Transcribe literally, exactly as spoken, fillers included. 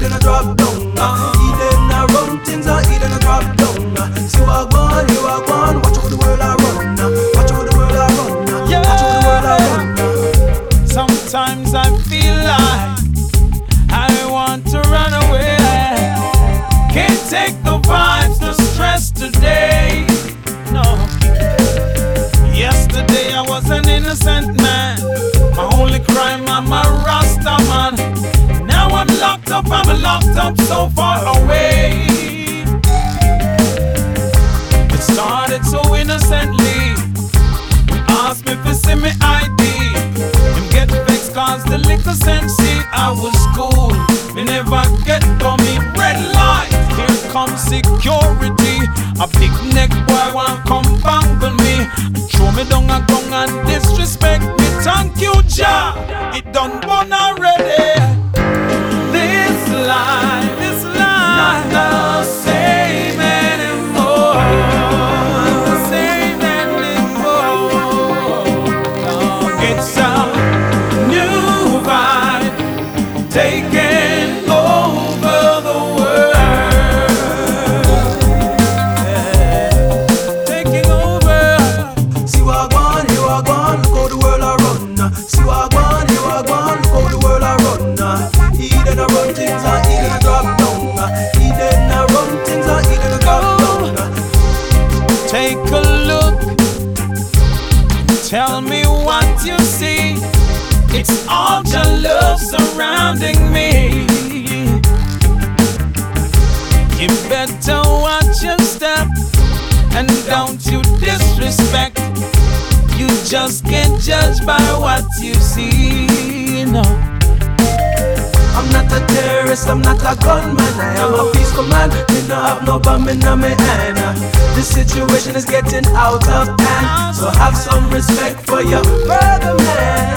Eden a drop down. Eden a run things, and Eden a drop down. See what go on, you are gone. Watch how the world I run. Watch how the world I run. Watch how the world I run. Sometimes I feel like I want to run away. Can't take the vibes, the stress today. No. Yesterday I was an innocent man. My only crime, I'm a Rasta man. Now I'm locked up, I'm locked up so far away. It started so innocently. Asked me if you see me I D. Him get vexed cause the little sense see I was cool. Me never get for me red light. Here comes security. A big neck boy want come bangle me. Throw me down a gong and disrespect me. Thank you, Jah. It done born already. This life, this life, not the same anymore. Not the same anymore. No, it's a new vibe taking over the world. Yeah. Taking over. See what go on, you are gone. Look how the world I run. See what go on, you are gone. Look how the world I run. Eden a run things, and Eden a drop down. Eden a run things, and Eden a drop down. Take a look. Tell me what you see. It's all your love surrounding me. You better watch your step and don't you disrespect. You just can't judge by what you see. No. I'm not a terrorist, I'm not a gunman. I am a peaceful man. Me no have no bomb in my hand. The situation is getting out of hand, so have some respect for your brother, man.